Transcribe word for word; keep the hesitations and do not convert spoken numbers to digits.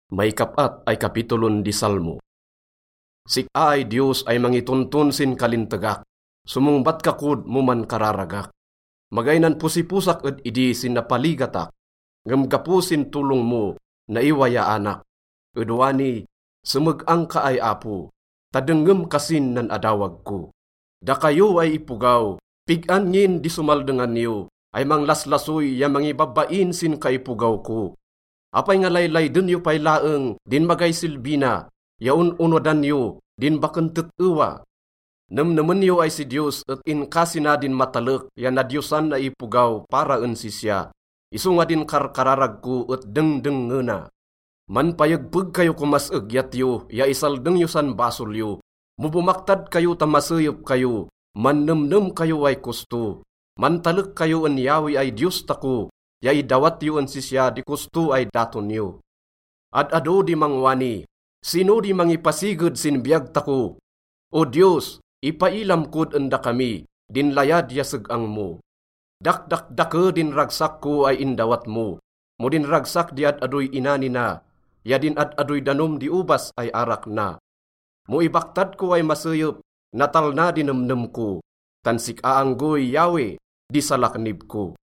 May kapat ay kapitulon di Salmo. Sik ay Diyos ay mangituntun sin kalintagak, sumungbat kakud mo man kararagak. Magaynan pusipusak at idi sin napaligatak, ngamgapusin tulong mo na iwaya anak. Udwani, sumag-ang ka ay apo, tadenggem kasin nan adawag ko. Da kayo ay ipugaw, pigan ngin di sumaldengan niyo, ay manglaslasoy ya mangibabain sin kaipugaw ko. Apay nga laylay dun yu pay laeng, din magay silbina, yaun unodan yu, din bakentet uwa. Namnaman yu ay si Diyos at inkasina din matalek, ya na Diyosan na ipugaw para en sisya. Isu nga din karkararag ko at dengdeng ngena. Man payagbeg kayo kumaseg yat yu, ya isaldeng yu san basol yu. Mubumaktad kayo tamasayop kayo, man nemnem kayo ay kusto. Man talek kayo en yawi ay Diyos tako, ya idawat yu en sisya di kusto ay daton yu. Ad ado di mangwani, sino di mangipasigod sin biyag tako? O Diyos, ipailam kud enda kami, din layad yaseg ang mo. Dak-dak-dake din ragsak ko ay indawat mo. Mo din ragsak di ad adoy inani na, ya din ad adoy danom di ubas ay arak na. Mo ibaktad ko ay masayop, natal na dinamnam ko, tansik aanggoy yawe, di salaknib ko.